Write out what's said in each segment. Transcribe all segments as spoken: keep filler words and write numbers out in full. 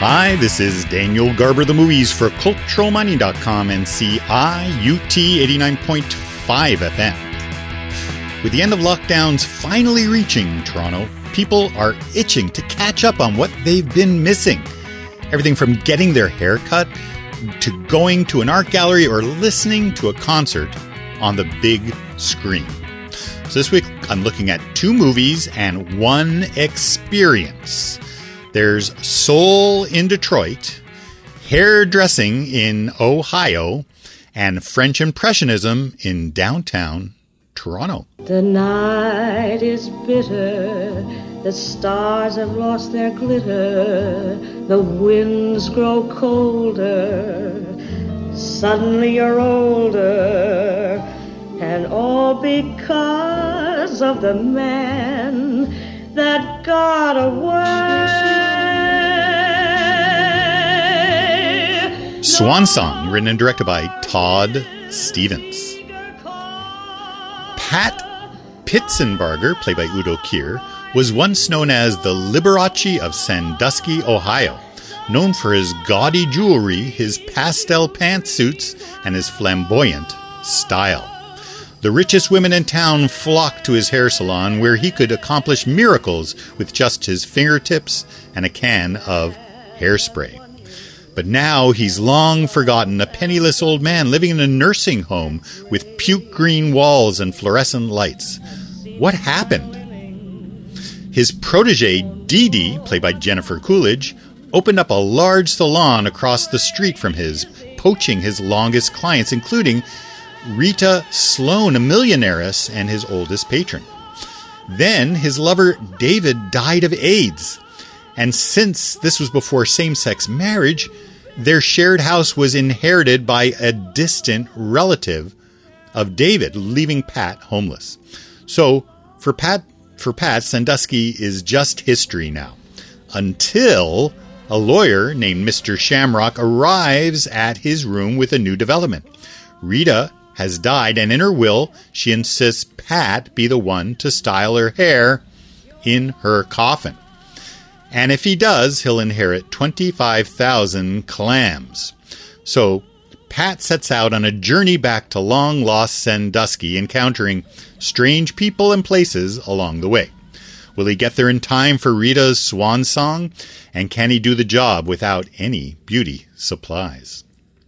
Hi, this is Daniel Garber, the movies for Cultural Mining dot com and C I U T eighty-nine point five F M. With the end of lockdowns finally reaching Toronto, people are itching to catch up on what they've been missing. Everything from getting their hair cut to going to an art gallery or listening to a concert on the big screen. So this week I'm looking at two movies and one experience. There's Soul in Detroit, Hairdressing in Ohio, and French Impressionism in downtown Toronto. The night is bitter, the stars have lost their glitter, the winds grow colder, suddenly you're older, and all because of the man that got away. Swan Song, written and directed by Todd Stevens. Pat Pitzenbarger, played by Udo Kier, was once known as the Liberace of Sandusky, Ohio, known for his gaudy jewelry, his pastel pantsuits, and his flamboyant style. The richest women in town flocked to his hair salon, where he could accomplish miracles with just his fingertips and a can of hairspray. But now he's long forgotten, a penniless old man living in a nursing home with puke green walls and fluorescent lights. What happened? His protege, Dee Dee, played by Jennifer Coolidge, opened up a large salon across the street from his, poaching his longest clients, including Rita Sloan, a millionairess and his oldest patron. Then his lover, David, died of AIDS. And since this was before same-sex marriage, their shared house was inherited by a distant relative of David, leaving Pat homeless. So for Pat, for Pat, Sandusky is just history now, until a lawyer named Mister Shamrock arrives at his room with a new development. Rita has died, and in her will, she insists Pat be the one to style her hair in her coffin. And if he does, he'll inherit twenty-five thousand clams. So Pat sets out on a journey back to long-lost Sandusky, encountering strange people and places along the way. Will he get there in time for Rita's swan song? And can he do the job without any beauty supplies?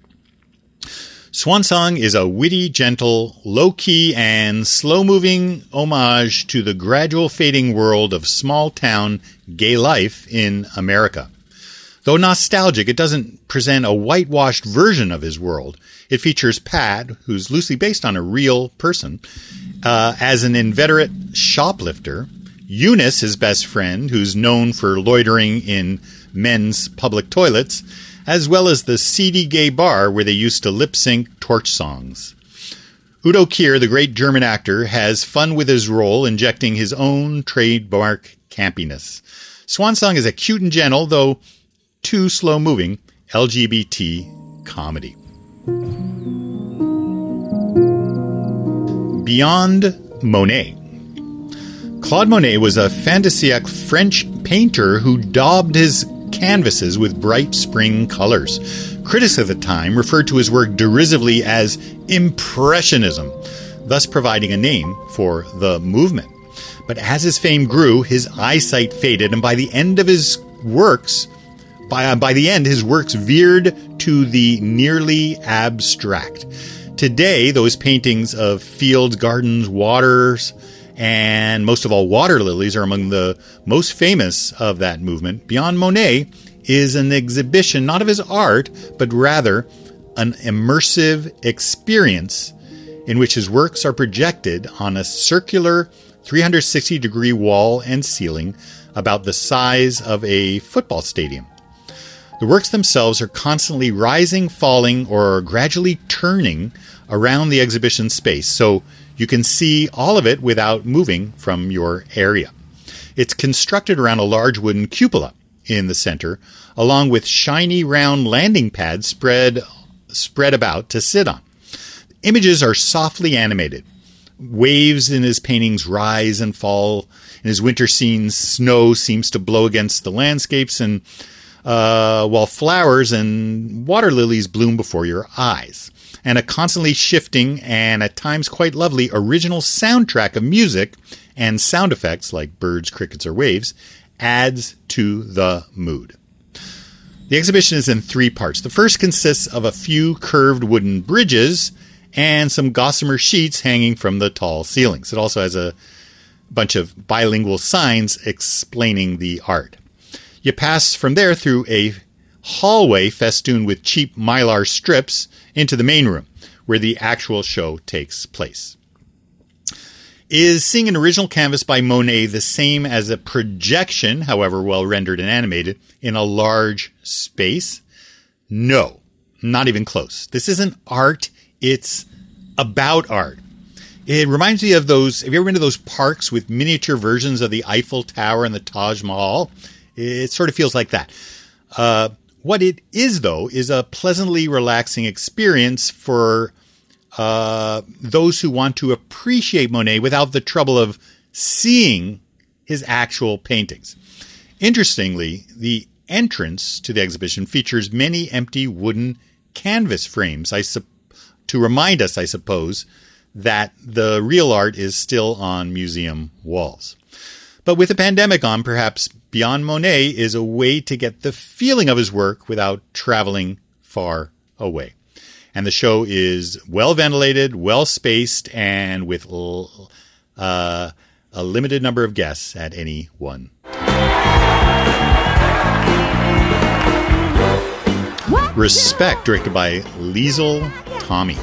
Swan Song is a witty, gentle, low-key, and slow-moving homage to the gradual fading world of small-town gay life in America. Though nostalgic, it doesn't present a whitewashed version of his world. It features Pat, who's loosely based on a real person, uh, as an inveterate shoplifter, Eunice, his best friend, who's known for loitering in men's public toilets, as well as the seedy gay bar where they used to lip-sync torch songs. Udo Kier, the great German actor, has fun with his role, injecting his own trademark campiness. Swan Song is a cute and gentle, though too slow-moving, L G B T comedy. Beyond Monet. Claude Monet was a fin de siècle French painter who daubed his canvases with bright spring colors. Critics of the time referred to his work derisively as Impressionism, thus providing a name for the movement. But as his fame grew, his eyesight faded, and by the end of his works, by, uh, by the end, his works veered to the nearly abstract. Today, those paintings of fields, gardens, waters, and most of all water lilies are among the most famous of that movement. Beyond Monet is an exhibition not of his art, but rather an immersive experience in which his works are projected on a circular three hundred sixty degree wall and ceiling about the size of a football stadium. The works themselves are constantly rising, falling, or gradually turning around the exhibition space, so you can see all of it without moving from your area. It's constructed around a large wooden cupola in the center, along with shiny round landing pads spread spread about to sit on. Images are softly animated. Waves in his paintings rise and fall. In his winter scenes, snow seems to blow against the landscapes, and uh, while flowers and water lilies bloom before your eyes. And a constantly shifting and at times quite lovely original soundtrack of music and sound effects like birds, crickets, or waves adds to the mood. The exhibition is in three parts. The first consists of a few curved wooden bridges and some gossamer sheets hanging from the tall ceilings. It also has a bunch of bilingual signs explaining the art. You pass from there through a hallway festooned with cheap mylar strips into the main room, where the actual show takes place. Is seeing an original canvas by Monet the same as a projection, however well rendered and animated, in a large space? No, not even close. This isn't art, it's about art. It reminds me of those, have you ever been to those parks with miniature versions of the Eiffel Tower and the Taj Mahal? It sort of feels like that. Uh, what it is, though, is a pleasantly relaxing experience for uh, those who want to appreciate Monet without the trouble of seeing his actual paintings. Interestingly, the entrance to the exhibition features many empty wooden canvas frames, I su- to remind us, I suppose, that the real art is still on museum walls. But with the pandemic on, perhaps Beyond Monet is a way to get the feeling of his work without traveling far away. And the show is well ventilated, well spaced, and with uh, a limited number of guests at any one time. Respect, directed by Liesl Tommy.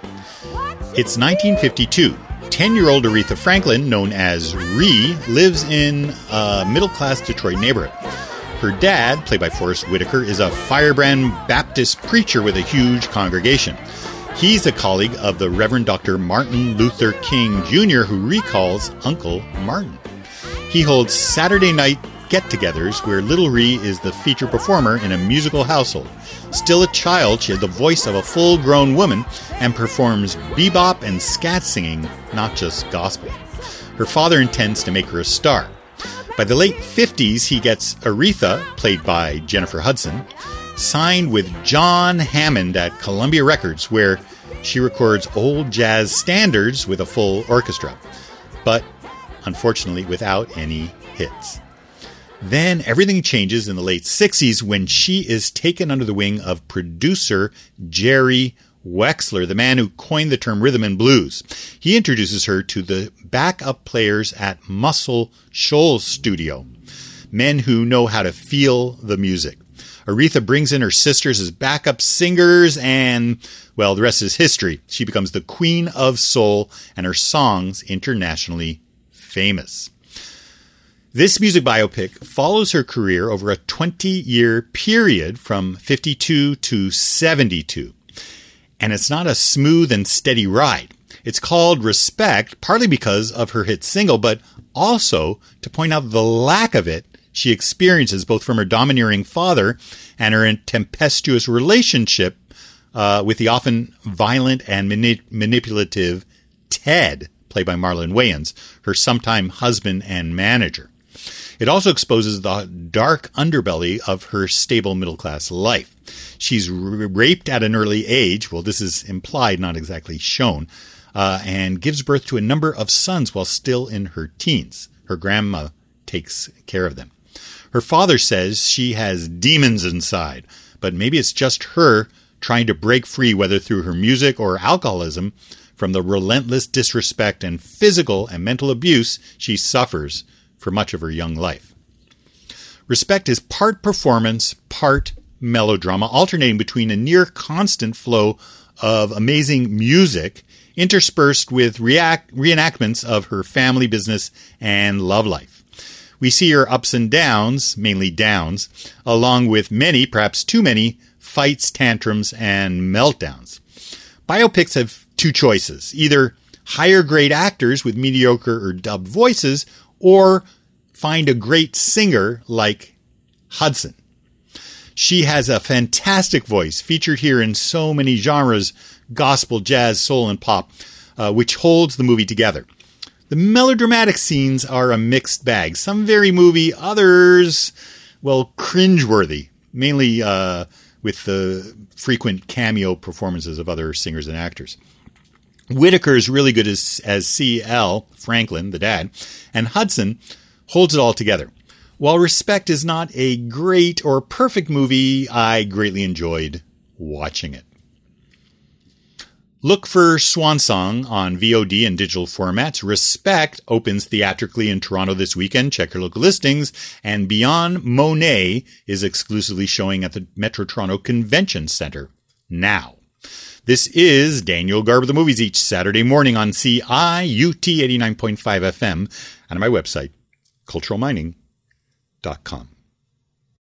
It's nineteen fifty-two. ten-year-old Aretha Franklin, known as Ree, lives in a middle-class Detroit neighborhood. Her dad, played by Forrest Whitaker, is a firebrand Baptist preacher with a huge congregation. He's a colleague of the Reverend Doctor Martin Luther King Junior, who recalls Uncle Martin. He holds Saturday night get-togethers where Little Ree is the featured performer in a musical household. Still a child, she has the voice of a full-grown woman and performs bebop and scat singing, not just gospel. Her father intends to make her a star. By the late fifties, he gets Aretha, played by Jennifer Hudson, signed with John Hammond at Columbia Records, where she records old jazz standards with a full orchestra, but unfortunately without any hits. Then everything changes in the late sixties when she is taken under the wing of producer Jerry Wexler, the man who coined the term rhythm and blues. He introduces her to the backup players at Muscle Shoals Studio, men who know how to feel the music. Aretha brings in her sisters as backup singers, and, well, the rest is history. She becomes the queen of soul, and her songs internationally famous. This music biopic follows her career over a twenty-year period from fifty-two to seventy-two. And it's not a smooth and steady ride. It's called Respect, partly because of her hit single, but also to point out the lack of it she experiences both from her domineering father and her tempestuous relationship uh, with the often violent and mani- manipulative Ted, played by Marlon Wayans, her sometime husband and manager. It also exposes the dark underbelly of her stable middle-class life. She's r- raped at an early age, well, this is implied, not exactly shown, uh, and gives birth to a number of sons while still in her teens. Her grandma takes care of them. Her father says she has demons inside, but maybe it's just her trying to break free, whether through her music or alcoholism, from the relentless disrespect and physical and mental abuse she suffers for much of her young life. Respect is part performance, part melodrama, alternating between a near constant flow of amazing music interspersed with react- reenactments of her family business and love life. We see her ups and downs, mainly downs, along with many, perhaps too many, fights, tantrums, and meltdowns. Biopics have two choices: either hire great actors with mediocre or dubbed voices, or find a great singer like Hudson. She has a fantastic voice, featured here in so many genres, gospel, jazz, soul, and pop, uh, which holds the movie together. The melodramatic scenes are a mixed bag. Some very movie, others, well, cringeworthy. mainly uh, with the frequent cameo performances of other singers and actors. Whitaker is really good as, as C L, Franklin, the dad, and Hudson holds it all together. While Respect is not a great or perfect movie, I greatly enjoyed watching it. Look for Swan Song on V O D and digital formats. Respect opens theatrically in Toronto this weekend. Check your local listings. And Beyond Monet is exclusively showing at the Metro Toronto Convention Centre now. This is Daniel Garb of the Movies each Saturday morning on C I U T eighty-nine point five F M and on my website, cultural mining dot com.